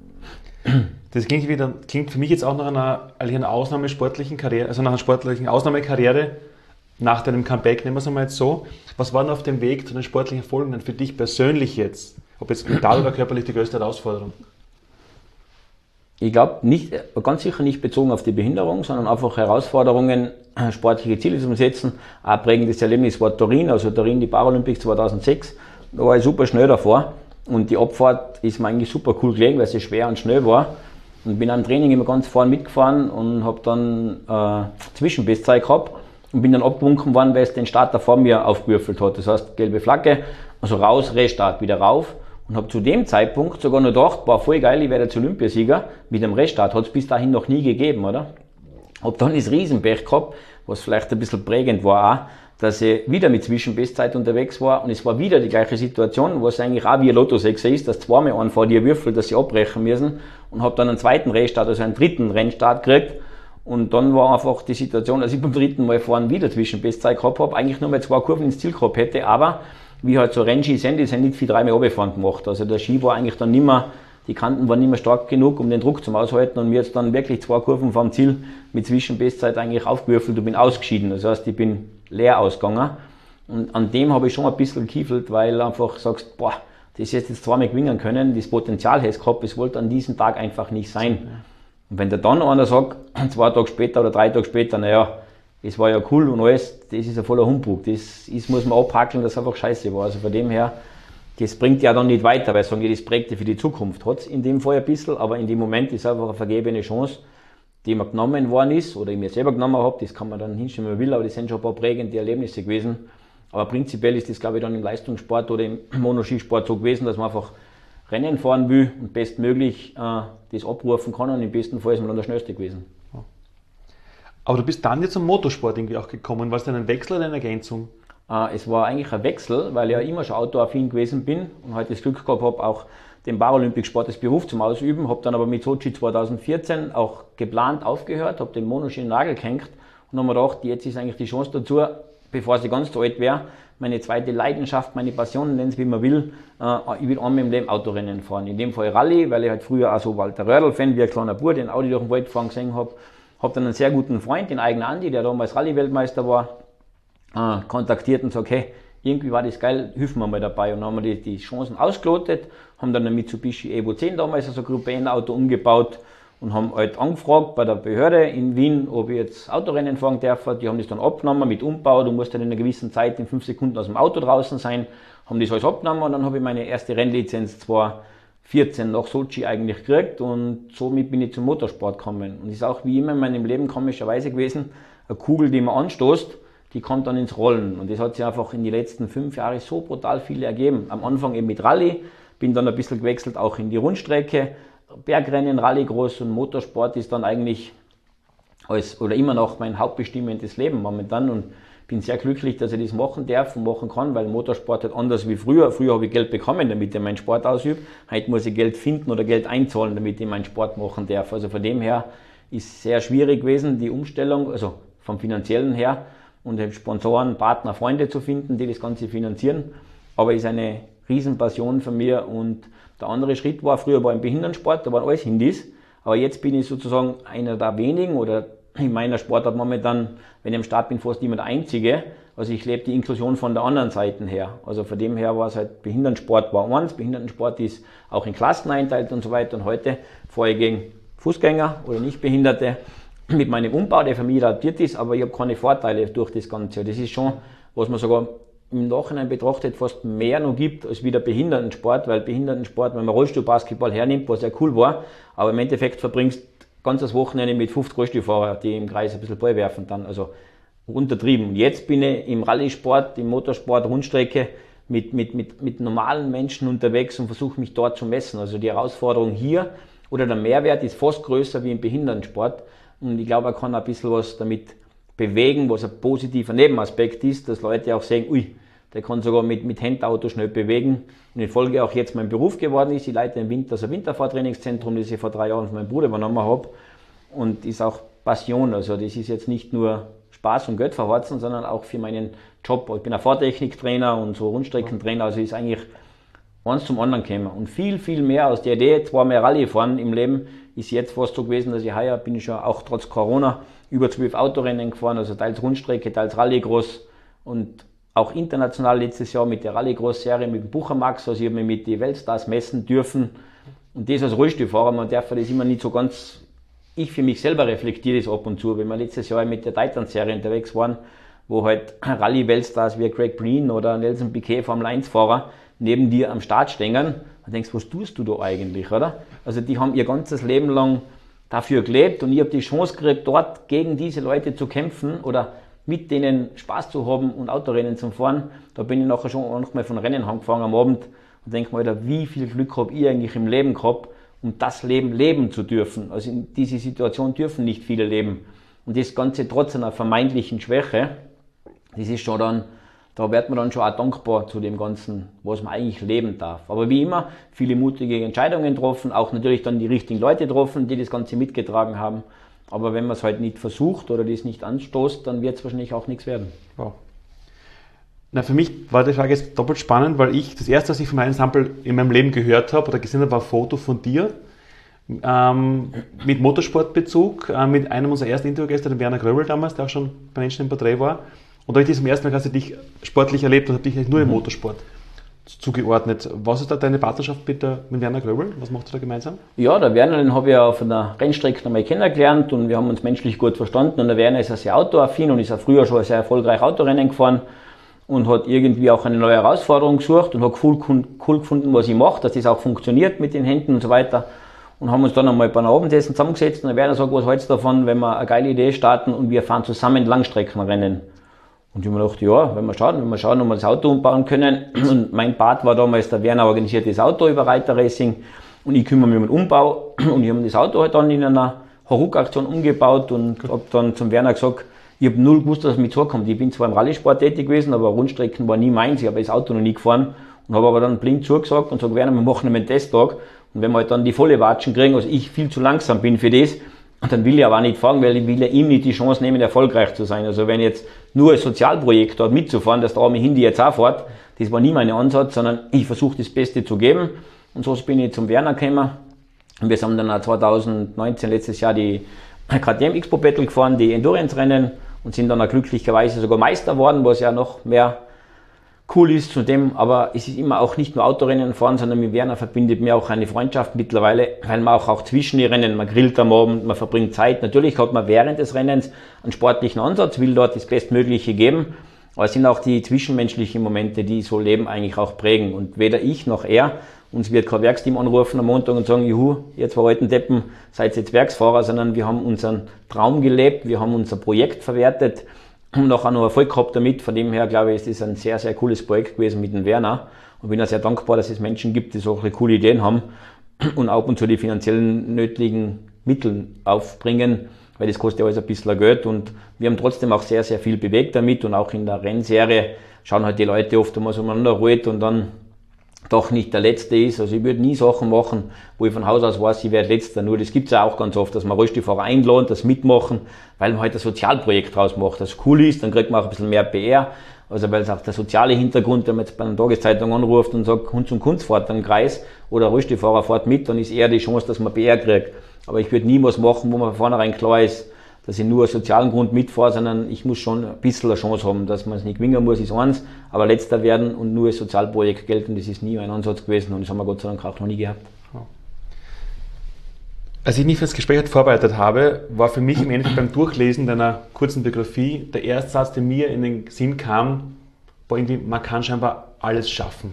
Das klingt, wieder, klingt für mich jetzt auch nach einer, einer ausnahmesportlichen Karriere, also nach einer sportlichen Ausnahmekarriere nach deinem Comeback, nehmen wir es einmal jetzt so. Was war denn auf dem Weg zu den sportlichen Erfolgen denn für dich persönlich jetzt? Ob jetzt mental oder körperlich die größte Herausforderung? Ich glaube, nicht, ganz sicher nicht bezogen auf die Behinderung, sondern einfach Herausforderungen, sportliche Ziele zu setzen. Ein prägendes Erlebnis war Turin, also Turin, die Paralympics zweitausendsechs. Da war ich super schnell davor und die Abfahrt ist mir eigentlich super cool gelegen, weil sie schwer und schnell war. Und bin am Training immer ganz vorne mitgefahren und habe dann äh, Zwischenbestzeit gehabt und bin dann abgewunken worden, weil es den Starter vor mir aufgewürfelt hat. Das heißt, gelbe Flagge, also raus, Restart, wieder rauf. Und habe zu dem Zeitpunkt sogar noch gedacht, war voll geil, ich werde jetzt Olympiasieger. Mit dem Restart hat es bis dahin noch nie gegeben, oder? Hab dann das Riesenpech gehabt, was vielleicht ein bisschen prägend war auch, dass ich wieder mit Zwischenbestzeit unterwegs war und es war wieder die gleiche Situation, was eigentlich auch wie ein Lotto sechs ist, dass zweimal einen vor dir würfelt, dass sie abbrechen müssen und habe dann einen zweiten Restart, also einen dritten Rennstart gekriegt. Und dann war einfach die Situation, dass ich beim dritten Mal fahren wieder Zwischenbestzeit gehabt habe, eigentlich nur mal zwei Kurven ins Ziel gehabt hätte, aber wie halt so Rennski sind, die sind nicht viel dreimal runtergefahren gemacht. Also der Ski war eigentlich dann nicht mehr, die Kanten waren nicht mehr stark genug, um den Druck zum Aushalten und mir jetzt dann wirklich zwei Kurven vom Ziel mit Zwischenbestzeit eigentlich aufgewürfelt und bin ausgeschieden. Das heißt, ich bin leer ausgegangen und an dem habe ich schon ein bisschen gekiefelt, weil einfach sagst, boah, das hättest jetzt zweimal gewinnen können, das Potenzial hättest gehabt, es wollte an diesem Tag einfach nicht sein. Und wenn der dann einer sagt, zwei Tage später oder drei Tage später, naja, das war ja cool und alles, das ist ein voller Humbug. Das ist, muss man abhackeln, dass es einfach scheiße war. Also von dem her, das bringt ja dann nicht weiter, weil sagen, das prägt ja für die Zukunft. Hat es in dem Fall ein bisschen, aber in dem Moment ist es einfach eine vergebene Chance, die mir genommen worden ist oder ich mir selber genommen habe. Das kann man dann hinstellen, wie man will, aber das sind schon ein paar prägende Erlebnisse gewesen. Aber prinzipiell ist das, glaube ich, dann im Leistungssport oder im Monoskisport so gewesen, dass man einfach Rennen fahren will und bestmöglich äh, das abrufen kann und im besten Fall ist man dann der Schnellste gewesen. Aber du bist dann jetzt zum Motorsport irgendwie auch gekommen. War es denn ein Wechsel oder eine Ergänzung? Äh, es war eigentlich ein Wechsel, weil ich ja immer schon autoaffin gewesen bin und heute das Glück gehabt habe, auch den Paralympicsport als Beruf zum Ausüben. Habe dann aber mit Sochi zweitausendvierzehn auch geplant aufgehört, habe den Monoski in den Nagel gehängt und habe mir gedacht, jetzt ist eigentlich die Chance dazu, bevor sie ganz zu alt wäre, meine zweite Leidenschaft, meine Passion, nennen es wie man will, äh, ich will einmal im Leben Autorennen fahren. In dem Fall Rallye, weil ich halt früher auch so Walter Röhrl-Fan wie ein kleiner Bub, den Audi durch den Wald fahren gesehen habe. Habe dann einen sehr guten Freund, den eigenen Andi, der damals Rallye-Weltmeister war, äh, kontaktiert und gesagt, hey, irgendwie war das geil, hilf mir mal dabei. Und dann haben wir die, die Chancen ausgelotet, haben dann ein Mitsubishi Evo zehn damals, also Gruppe N-Auto umgebaut und haben halt angefragt bei der Behörde in Wien, ob ich jetzt Autorennen fahren darf. Die haben das dann abgenommen mit Umbau, du musst dann in einer gewissen Zeit in fünf Sekunden aus dem Auto draußen sein, haben das alles abgenommen und dann habe ich meine erste Rennlizenz zweitausendvierzehn nach Sochi eigentlich gekriegt und somit bin ich zum Motorsport gekommen. Und das ist auch wie immer in meinem Leben komischerweise gewesen, eine Kugel, die man anstoßt, die kommt dann ins Rollen. Und das hat sich einfach in den letzten fünf Jahren so brutal viel ergeben. Am Anfang eben mit Rallye, bin dann ein bisschen gewechselt auch in die Rundstrecke, Bergrennen, Rallycross und Motorsport ist dann eigentlich als, oder immer noch mein hauptbestimmendes Leben momentan und bin sehr glücklich, dass ich das machen darf und machen kann, weil Motorsport halt anders wie früher. Früher habe ich Geld bekommen, damit ich meinen Sport ausübe. Heute muss ich Geld finden oder Geld einzahlen, damit ich meinen Sport machen darf. Also von dem her ist es sehr schwierig gewesen, die Umstellung, also vom Finanziellen her und Sponsoren, Partner, Freunde zu finden, die das Ganze finanzieren. Aber es ist eine Riesenpassion von mir und der andere Schritt war, früher war im Behindertensport, da waren alles Hindis, aber jetzt bin ich sozusagen einer der wenigen oder in meiner Sportart momentan, wenn ich am Start bin, fast immer der Einzige. Also ich lebe die Inklusion von der anderen Seite her. Also von dem her war es halt, Behindertensport war eins, Behindertensport ist auch in Klassen einteilt und so weiter und heute fahre ich gegen Fußgänger oder Nichtbehinderte mit meinem Umbau, der für mich adaptiert ist, aber ich habe keine Vorteile durch das Ganze. Das ist schon, was man sogar im Nachhinein betrachtet fast mehr noch gibt als wie der Behindertensport, weil Behindertensport, wenn man Rollstuhlbasketball hernimmt, was sehr cool war, aber im Endeffekt verbringst du ganz das Wochenende mit fünfzig Rollstuhlfahrern, die im Kreis ein bisschen Ball werfen dann, also untertrieben. Und jetzt bin ich im Rallye-Sport, im Motorsport, Rundstrecke mit, mit, mit, mit normalen Menschen unterwegs und versuche mich dort zu messen. Also die Herausforderung hier oder der Mehrwert ist fast größer wie im Behindertensport und ich glaube, man kann ein bisschen was damit bewegen, was ein positiver Nebenaspekt ist, dass Leute auch sehen, ui, der kann sogar mit, mit Handauto schnell bewegen. Und in Folge auch jetzt mein Beruf geworden ist. Ich leite im Winter das Winterfahrtrainingszentrum, das ich vor drei Jahren von meinem Bruder übernommen habe. Und ist auch Passion. Also das ist jetzt nicht nur Spaß und Geld verhorzen, sondern auch für meinen Job. Ich bin ein Fahrtechniktrainer und so Rundstreckentrainer. Also ist eigentlich eins zum anderen gekommen. Und viel, viel mehr aus der Idee, zwar mehr Rallye fahren im Leben, ist jetzt fast so gewesen, dass ich heuer bin ich schon auch trotz Corona über zwölf Autorennen gefahren, also teils Rundstrecke, teils Rallycross und auch international letztes Jahr mit der Rallycross-Serie mit dem Buchermax, also ich habe mich mit den Weltstars messen dürfen und das als Rollstuhlfahrer, man darf das immer nicht so ganz, ich für mich selber reflektiere das ab und zu, wenn wir letztes Jahr mit der Titan-Serie unterwegs waren, wo halt Rallye-Weltstars wie Greg Breen oder Nelson Piquet Formel eins Fahrer neben dir am Start stehen, dann denkst du, was tust du da eigentlich, oder? Also die haben ihr ganzes Leben lang dafür gelebt und ich habe die Chance gekriegt, dort gegen diese Leute zu kämpfen oder mit denen Spaß zu haben und Autorennen zu fahren. Da bin ich nachher schon manchmal von Rennen angefangen am Abend und denke mir, wie viel Glück habe ich eigentlich im Leben gehabt, um das Leben leben zu dürfen. Also in diese Situation dürfen nicht viele leben. Und das Ganze trotz einer vermeintlichen Schwäche, das ist schon dann, da wird man dann schon auch dankbar zu dem Ganzen, was man eigentlich leben darf. Aber wie immer, viele mutige Entscheidungen getroffen, auch natürlich dann die richtigen Leute getroffen, die das Ganze mitgetragen haben. Aber wenn man es halt nicht versucht oder das nicht anstoßt, dann wird es wahrscheinlich auch nichts werden. Wow. Na, für mich war die Frage jetzt doppelt spannend, weil ich, das erste, was ich von meinem Sample in meinem Leben gehört habe oder gesehen habe, war ein Foto von dir ähm, mit Motorsportbezug, äh, mit einem unserer ersten Interviewgäste, dem Werner Gröbel damals, der auch schon bei Menschen im Porträt war. Und da habe ich das zum ersten Mal quasi dich sportlich erlebt und habe dich nur im Motorsport. zugeordnet. Was ist da deine Partnerschaft mit, der, mit Werner Gröbel? Was macht ihr da gemeinsam? Ja, der Werner, den habe ich auf einer Rennstrecke einmal kennengelernt und wir haben uns menschlich gut verstanden. Und der Werner ist ja sehr autoaffin und ist ja früher schon sehr erfolgreich Autorennen gefahren und hat irgendwie auch eine neue Herausforderung gesucht und hat cool, cool gefunden, was ich mache, dass das auch funktioniert mit den Händen und so weiter. Und haben uns dann einmal bei einem Abendessen zusammengesetzt und der Werner sagt, was hältst du davon, wenn wir eine geile Idee starten und wir fahren zusammen Langstreckenrennen. Und ich habe mir gedacht, ja, wenn wir schauen, wenn wir schauen, ob wir das Auto umbauen können. Und mein Part war damals, der Werner organisiert das Auto über Reiter Racing und ich kümmere mich um den Umbau. Und ich habe das Auto halt dann in einer Hauruck-Aktion umgebaut und habe dann zum Werner gesagt, ich habe null gewusst, dass es mir zukommt. Ich bin zwar im Rallye-Sport tätig gewesen, aber Rundstrecken war nie meins. Ich habe das Auto noch nie gefahren und habe aber dann blind zugesagt und sage, Werner, wir machen einen Testtag. Und wenn wir halt dann die volle Watschen kriegen, also ich viel zu langsam bin für das, dann will ich aber auch nicht fahren, weil ich will ja ihm nicht die Chance nehmen, erfolgreich zu sein. Also wenn ich jetzt nur ein Sozialprojekt dort mitzufahren, dass der arme Hindi jetzt auch fährt, das war nie mein Ansatz, sondern ich versuche das Beste zu geben. Und so bin ich zum Werner gekommen. Und wir sind dann auch zwanzig neunzehn, letztes Jahr, die K T M Expo Battle gefahren, die Endurance-Rennen und sind dann auch glücklicherweise sogar Meister geworden, was ja noch mehr cool ist zu dem, aber es ist immer auch nicht nur Autorennen fahren, sondern mit Werner verbindet mir auch eine Freundschaft mittlerweile, weil man auch, auch zwischen die Rennen, man grillt am Abend, man verbringt Zeit. Natürlich hat man während des Rennens einen sportlichen Ansatz, will dort das Bestmögliche geben, aber es sind auch die zwischenmenschlichen Momente, die so Leben eigentlich auch prägen. Und weder ich noch er, uns wird kein Werksteam anrufen am Montag und sagen, juhu, ihr zwei alten Deppen, seid jetzt Werksfahrer, sondern wir haben unseren Traum gelebt, wir haben unser Projekt verwertet und auch noch Erfolg gehabt damit. Von dem her, glaube ich, ist das ein sehr, sehr cooles Projekt gewesen mit dem Werner. Und bin auch sehr dankbar, dass es Menschen gibt, die solche coole Ideen haben und ab und zu die finanziellen nötigen Mittel aufbringen, weil das kostet ja alles ein bisschen Geld. Und wir haben trotzdem auch sehr, sehr viel bewegt damit. Und auch in der Rennserie schauen halt die Leute oft einmal so umeinander ruhig und dann doch nicht der Letzte ist. Also ich würde nie Sachen machen, wo ich von Haus aus weiß, ich werde Letzter. Nur das gibt es ja auch ganz oft, dass man Rollstuhlfahrer einladen, das mitmachen, weil man halt ein Sozialprojekt draus macht. Das cool ist, dann kriegt man auch ein bisschen mehr P R. Also weil es auch der soziale Hintergrund, wenn man jetzt bei einer Tageszeitung anruft und sagt, Hund zum Kunst fährt einen Kreis oder Rollstuhlfahrer fährt mit, dann ist eher die Chance, dass man P R kriegt. Aber ich würde nie was machen, wo man von vornherein klar ist, dass ich nur aus sozialen Grund mitfahre, sondern ich muss schon ein bisschen eine Chance haben, dass man es nicht gewinnen muss, ist eins, aber Letzter werden und nur als Sozialprojekt gelten, das ist nie mein Ansatz gewesen und das haben wir Gott sei Dank auch noch nie gehabt. Als ich mich für das Gespräch vorbereitet habe, war für mich im Endeffekt beim Durchlesen deiner kurzen Biografie der erste Satz, der mir in den Sinn kam, war irgendwie, man kann scheinbar alles schaffen.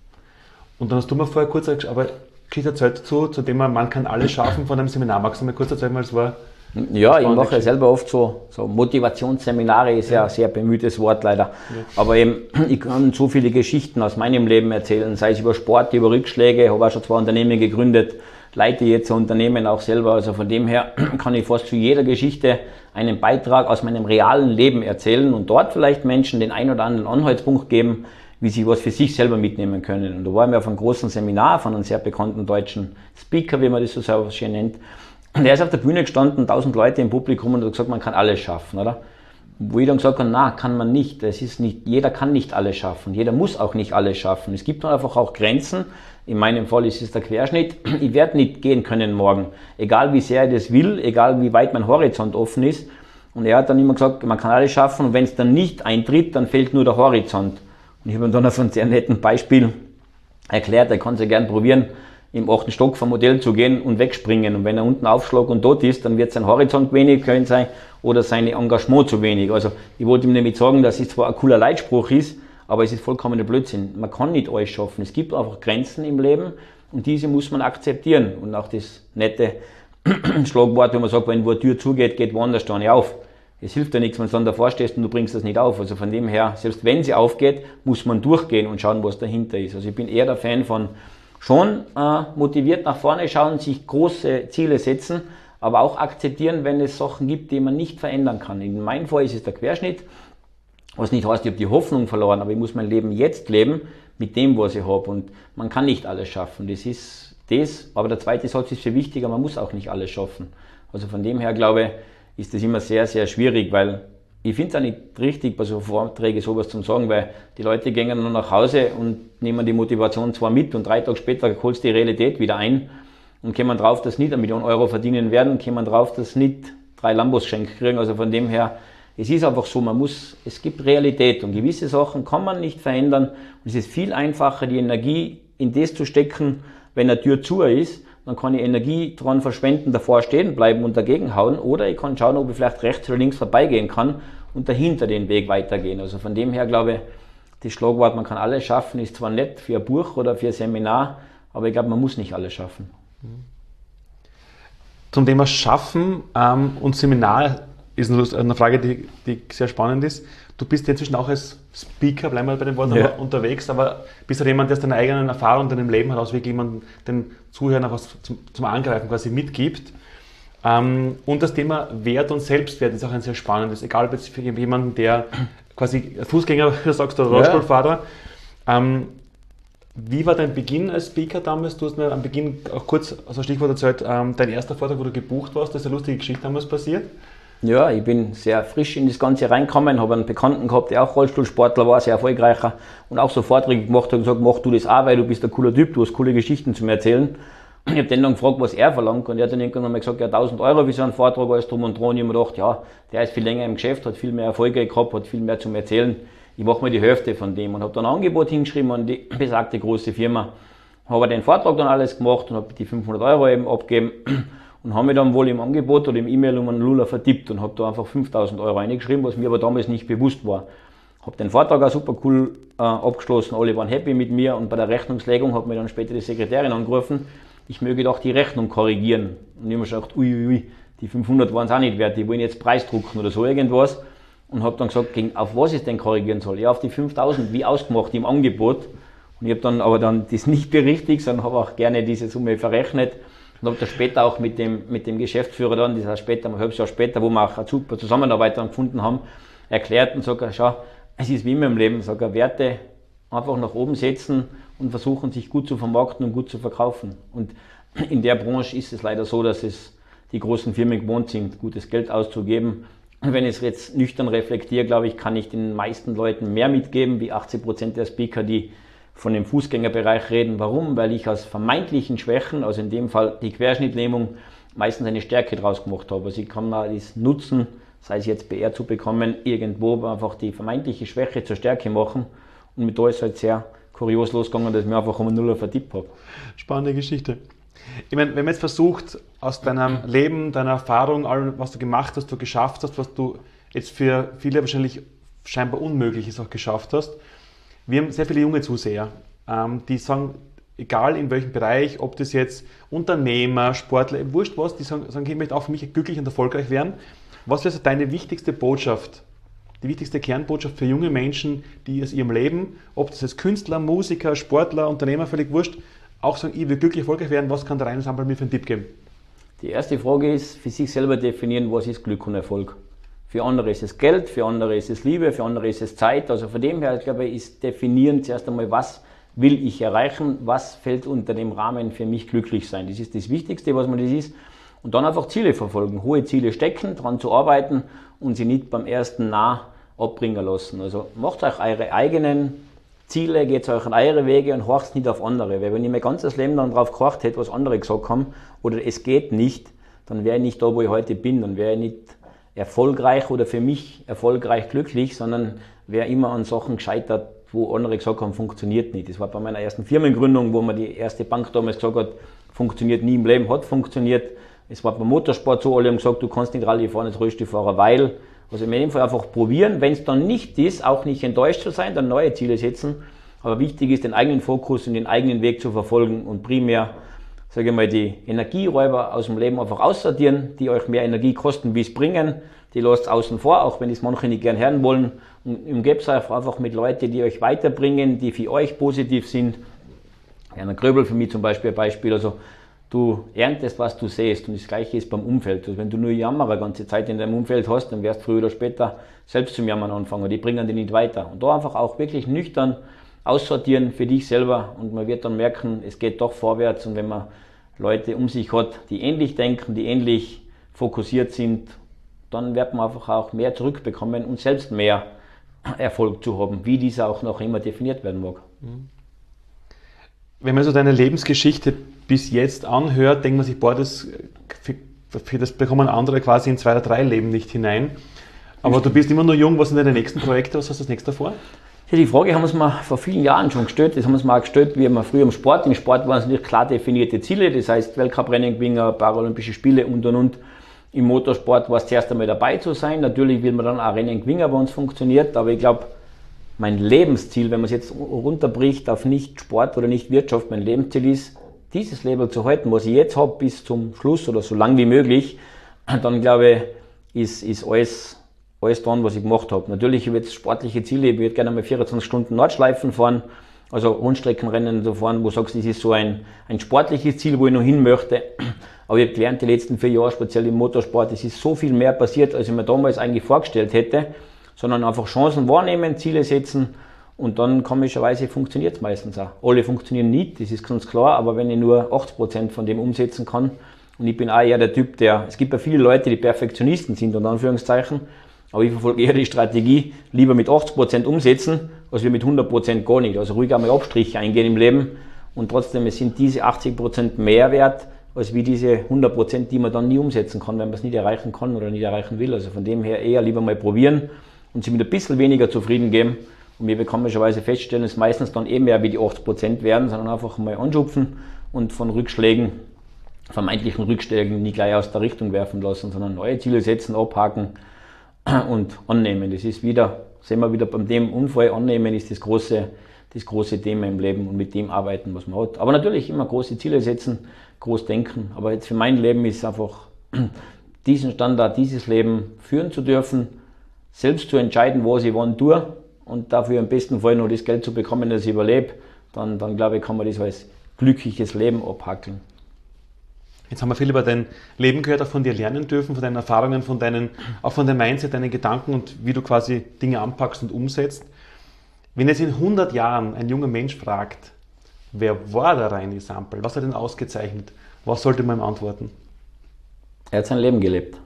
Und dann hast du mir vorher kurz aber Geschichte erzählt dazu, zu dem man kann alles schaffen von einem Seminar. Magst du mir kurz erzählen, weil es war... Ja, ich mache ja selber oft so, so Motivationsseminare, ist ja ein sehr bemühtes Wort leider. Ja. Aber eben, ich kann so viele Geschichten aus meinem Leben erzählen, sei es über Sport, über Rückschläge, ich habe auch schon zwei Unternehmen gegründet, leite jetzt ein Unternehmen auch selber. Also von dem her kann ich fast zu jeder Geschichte einen Beitrag aus meinem realen Leben erzählen und dort vielleicht Menschen den ein oder anderen Anhaltspunkt geben, wie sie was für sich selber mitnehmen können. Und da waren wir auf einem großen Seminar von einem sehr bekannten deutschen Speaker, wie man das so schön nennt. Und er ist auf der Bühne gestanden, tausend Leute im Publikum und hat gesagt, man kann alles schaffen, oder? Wo ich dann gesagt habe, na, kann man nicht. Es ist nicht, jeder kann nicht alles schaffen. Jeder muss auch nicht alles schaffen. Es gibt einfach auch Grenzen. In meinem Fall ist es der Querschnitt. Ich werde nicht gehen können morgen. Egal wie sehr ich das will, egal wie weit mein Horizont offen ist. Und er hat dann immer gesagt, man kann alles schaffen. Und wenn es dann nicht eintritt, dann fehlt nur der Horizont. Und ich habe ihm dann auf ein sehr nettes Beispiel erklärt, er kann es ja gern probieren, im achten Stock vom Modell zu gehen und wegspringen. Und wenn er unten aufschlägt und tot ist, dann wird sein Horizont wenig können sein oder sein Engagement zu wenig. Also ich wollte ihm nämlich sagen, dass es zwar ein cooler Leitspruch ist, aber es ist vollkommener Blödsinn. Man kann nicht alles schaffen. Es gibt einfach Grenzen im Leben und diese muss man akzeptieren. Und auch das nette Schlagwort, wenn man sagt, wenn wo eine Tür zugeht, geht woanders da nicht auf. Es hilft ja nichts, wenn du dann davor stehst und du bringst das nicht auf. Also von dem her, selbst wenn sie aufgeht, muss man durchgehen und schauen, was dahinter ist. Also ich bin eher der Fan von schon äh, motiviert nach vorne schauen, sich große Ziele setzen, aber auch akzeptieren, wenn es Sachen gibt, die man nicht verändern kann. In meinem Fall ist es der Querschnitt, was nicht heißt, ich habe die Hoffnung verloren, aber ich muss mein Leben jetzt leben mit dem, was ich habe. Und man kann nicht alles schaffen. Das ist das, aber der zweite Satz ist viel wichtiger, man muss auch nicht alles schaffen. Also von dem her, glaube ich, ist das immer sehr, sehr schwierig, weil ich finde es auch nicht richtig, bei so Vorträgen sowas zu sagen, weil die Leute gehen dann nach Hause und nehmen die Motivation zwar mit und drei Tage später holst die Realität wieder ein und kommen drauf, dass sie nicht eine Million Euro verdienen werden, kommen drauf, dass sie nicht drei Lambos geschenkt kriegen. Also von dem her es ist einfach so, man muss, es gibt Realität und gewisse Sachen kann man nicht verändern. Und es ist viel einfacher, die Energie in das zu stecken, wenn eine Tür zu ist, dann kann ich Energie dran verschwenden, davor stehen bleiben und dagegen hauen, oder ich kann schauen, ob ich vielleicht rechts oder links vorbeigehen kann und dahinter den Weg weitergehen. Also von dem her glaube ich, das Schlagwort, man kann alles schaffen, ist zwar nett für ein Buch oder für ein Seminar, aber ich glaube, man muss nicht alles schaffen. Zum Thema Schaffen ähm, und Seminar ist eine Frage, die, die sehr spannend ist. Du bist inzwischen auch als Speaker, bleiben wir bei dem Wort, ja, unterwegs, aber bist du jemand, der deine eigenen Erfahrungen in deinem Leben heraus wirklich jemanden, den Zuhörern auch was zum, zum Angreifen quasi mitgibt. Ähm, und das Thema Wert und Selbstwert ist auch ein sehr spannendes, egal ob jetzt für jemanden, der quasi Fußgänger, wie du sagst, oder Rollstuhlfahrer. Ja. Ähm, Wie war dein Beginn als Speaker damals? Du hast mir am Beginn auch kurz als Stichwort erzählt, ähm, dein erster Vortrag, wo du gebucht warst, das ist eine lustige Geschichte damals passiert. Ja, ich bin sehr frisch in das Ganze reingekommen, habe einen Bekannten gehabt, der auch Rollstuhlsportler war, sehr erfolgreicher und auch so Vorträge gemacht hat und gesagt, mach du das auch, weil du bist ein cooler Typ, du hast coole Geschichten zu mir erzählen. Ich habe den dann gefragt, was er verlangt, und er hat dann irgendwann mal gesagt, ja, tausend Euro für so einen Vortrag, alles drum und dran. Und ich habe mir gedacht, ja, der ist viel länger im Geschäft, hat viel mehr Erfolge gehabt, hat viel mehr zum Erzählen. Ich mache mal die Hälfte von dem und habe dann ein Angebot hingeschrieben an die besagte große Firma. Habe den Vortrag dann alles gemacht und habe die fünfhundert Euro eben abgegeben und habe mich dann wohl im Angebot oder im E-Mail um einen Lula vertippt und habe da einfach fünftausend Euro reingeschrieben, was mir aber damals nicht bewusst war. Habe den Vortrag auch super cool äh, abgeschlossen, alle waren happy mit mir, und bei der Rechnungslegung hat mir dann später die Sekretärin angerufen, ich möge doch die Rechnung korrigieren. Und ich habe mir gedacht, uiuiui, ui, die fünfhundert waren es auch nicht wert, die wollen jetzt Preisdrucken oder so irgendwas. Und habe dann gesagt, auf was ich denn korrigieren soll? Ja, auf die fünftausend, wie ausgemacht im Angebot. Und ich habe dann aber dann das nicht berichtigt, sondern habe auch gerne diese Summe verrechnet. Und habe dann später auch mit dem, mit dem Geschäftsführer dann, das heißt später, ein halbes Jahr später, wo wir auch eine super Zusammenarbeit dann gefunden haben, erklärt und sage, schau, es ist wie immer im Leben, sage, Werte einfach nach oben setzen und versuchen, sich gut zu vermarkten und gut zu verkaufen. Und in der Branche ist es leider so, dass es die großen Firmen gewohnt sind, gutes Geld auszugeben. Und wenn ich es jetzt nüchtern reflektiere, glaube ich, kann ich den meisten Leuten mehr mitgeben, wie achtzig Prozent der Speaker, die von dem Fußgängerbereich reden. Warum? Weil ich aus vermeintlichen Schwächen, also in dem Fall die Querschnittlähmung, meistens eine Stärke draus gemacht habe. Also ich kann mal das nutzen, sei es jetzt B R zu bekommen, irgendwo einfach die vermeintliche Schwäche zur Stärke machen. Und mit da ist es halt sehr kurios losgegangen, dass ich mir einfach um einen Nuller vertippt habe. Spannende Geschichte. Ich meine, wenn man jetzt versucht, aus deinem Leben, deiner Erfahrung, allem, was du gemacht hast, du geschafft hast, was du jetzt für viele wahrscheinlich scheinbar Unmögliches auch geschafft hast. Wir haben sehr viele junge Zuseher, die sagen, egal in welchem Bereich, ob das jetzt Unternehmer, Sportler, wurscht was, die sagen, sagen, ich möchte auch für mich glücklich und erfolgreich werden. Was wäre so deine wichtigste Botschaft, die wichtigste Kernbotschaft für junge Menschen, die aus ihrem Leben, ob das jetzt Künstler, Musiker, Sportler, Unternehmer, völlig wurscht, auch sagen, ich will glücklich erfolgreich werden, was kann der Rainer Sambal mir für einen Tipp geben? Die erste Frage ist, für sich selber definieren, was ist Glück und Erfolg. Für andere ist es Geld, für andere ist es Liebe, für andere ist es Zeit. Also von dem her, glaube ich, ist definieren zuerst einmal, was will ich erreichen, was fällt unter dem Rahmen für mich glücklich sein. Das ist das Wichtigste, was man das ist. Und dann einfach Ziele verfolgen, hohe Ziele stecken, daran zu arbeiten und sie nicht beim ersten Nah abbringen lassen. Also macht euch eure eigenen Ziele, geht euch an eure Wege und horcht nicht auf andere. Weil wenn ich mein ganzes Leben dann drauf gehorcht hätte, was andere gesagt haben, oder es geht nicht, dann wäre ich nicht da, wo ich heute bin. Dann wäre ich nicht erfolgreich oder für mich erfolgreich glücklich, sondern wäre immer an Sachen gescheitert, wo andere gesagt haben, funktioniert nicht. Das war bei meiner ersten Firmengründung, wo mir die erste Bank damals gesagt hat, funktioniert nie im Leben, hat funktioniert. Es war beim Motorsport so, alle haben gesagt, du kannst nicht Rallye fahren als Rollstuhlfahrer, weil. Also in jedem Fall einfach probieren, wenn es dann nicht ist, auch nicht enttäuscht zu sein, dann neue Ziele setzen. Aber wichtig ist, den eigenen Fokus und den eigenen Weg zu verfolgen und primär, sage ich mal, die Energieräuber aus dem Leben einfach aussortieren, die euch mehr Energie kosten, wie es bringen. Die lasst außen vor, auch wenn es manche nicht gern hören wollen. Und umgebt euch einfach mit Leuten, die euch weiterbringen, die für euch positiv sind. Werner Gröbel für mich zum Beispiel ein Beispiel. Also du erntest, was du sähst, und das Gleiche ist beim Umfeld. Also wenn du nur Jammerer die ganze Zeit in deinem Umfeld hast, dann wirst du früher oder später selbst zum Jammern anfangen. Die bringen dich nicht weiter. Und da einfach auch wirklich nüchtern aussortieren für dich selber, und man wird dann merken, es geht doch vorwärts. Und wenn man Leute um sich hat, die ähnlich denken, die ähnlich fokussiert sind, dann wird man einfach auch mehr zurückbekommen und selbst mehr Erfolg zu haben, wie dieser auch noch immer definiert werden mag. Wenn man so deine Lebensgeschichte bis jetzt anhört, denkt man sich, boah, das, für, für das bekommen andere quasi in zwei oder drei Leben nicht hinein. Aber du bist immer noch jung, was sind deine nächsten Projekte, was hast du als nächstes vor? Ja, die Frage haben wir uns mal vor vielen Jahren schon gestellt. Das haben wir uns mal gestellt, wie wir früher im Sport. Im Sport waren es nicht klar definierte Ziele, das heißt Weltcuprennen gewinnen, Paralympische Spiele und und und. Im Motorsport war es zuerst einmal dabei zu sein. Natürlich will man dann auch Rennen gewinnen, wenn es funktioniert. Aber ich glaube, mein Lebensziel, wenn man es jetzt runterbricht auf nicht Sport oder nicht Wirtschaft, mein Lebensziel ist, dieses Leben zu halten, was ich jetzt habe, bis zum Schluss oder so lang wie möglich. Dann glaube ich, ist, ist alles, alles dran, was ich gemacht habe. Natürlich, ich habe jetzt sportliche Ziele. Ich würde gerne mal vierundzwanzig Stunden Nordschleifen fahren, also Rundstreckenrennen so fahren, wo du sagst, das ist so ein, ein sportliches Ziel, wo ich noch hin möchte. Aber ich habe gelernt, die letzten vier Jahre, speziell im Motorsport, es ist so viel mehr passiert, als ich mir damals eigentlich vorgestellt hätte, sondern einfach Chancen wahrnehmen, Ziele setzen und dann komischerweise funktioniert es meistens auch. Alle funktionieren nicht, das ist ganz klar, aber wenn ich nur achtzig Prozent von dem umsetzen kann, und ich bin auch eher der Typ, der, es gibt ja viele Leute, die Perfektionisten sind, unter Anführungszeichen, aber ich verfolge eher die Strategie, lieber mit achtzig Prozent umsetzen, als wir mit hundert Prozent gar nicht. Also ruhig einmal Abstriche eingehen im Leben und trotzdem, es sind diese achtzig Prozent mehr wert, als wie diese hundert Prozent, die man dann nie umsetzen kann, wenn man es nicht erreichen kann oder nicht erreichen will. Also von dem her eher lieber mal probieren und sich mit ein bisschen weniger zufrieden geben. Und wir bekanntlicherweise feststellen, dass meistens dann eh mehr wie die achtzig Prozent werden, sondern einfach mal anschupfen und von Rückschlägen, vermeintlichen Rückschlägen nicht gleich aus der Richtung werfen lassen, sondern neue Ziele setzen, abhaken und annehmen. Das ist wieder, sehen wir wieder beim dem Unfall, annehmen ist das große, das große Thema im Leben und mit dem arbeiten, was man hat. Aber natürlich immer große Ziele setzen, groß denken. Aber jetzt für mein Leben ist einfach diesen Standard, dieses Leben führen zu dürfen, selbst zu entscheiden, was ich wann tue und dafür im besten Fall noch das Geld zu bekommen, dass ich überlebe, dann, dann glaube ich, kann man das als glückliches Leben abhackeln. Jetzt haben wir viel über dein Leben gehört, auch von dir lernen dürfen, von deinen Erfahrungen, von deinen, auch von deinem Mindset, deinen Gedanken und wie du quasi Dinge anpackst und umsetzt. Wenn jetzt in hundert Jahren ein junger Mensch fragt, wer war der Reini Sampl, was hat ihn ausgezeichnet, was sollte man ihm antworten? Er hat sein Leben gelebt.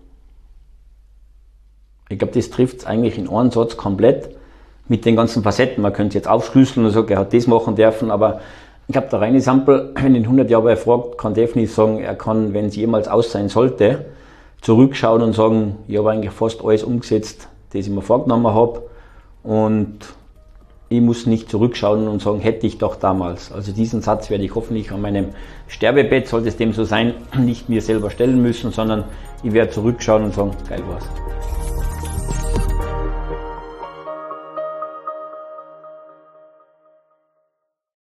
Ich glaube, das trifft es eigentlich in einem Satz komplett mit den ganzen Facetten. Man könnte es jetzt aufschlüsseln und sagen, er hat das machen dürfen, aber ich glaube, der Reini Sampl, wenn in hundert Jahren wer fragt, kann definitiv sagen, er kann, wenn es jemals aus sein sollte, zurückschauen und sagen, ich habe eigentlich fast alles umgesetzt, das ich mir vorgenommen habe und ich muss nicht zurückschauen und sagen, hätte ich doch damals. Also diesen Satz werde ich hoffentlich an meinem Sterbebett, sollte es dem so sein, nicht mir selber stellen müssen, sondern ich werde zurückschauen und sagen, geil war's.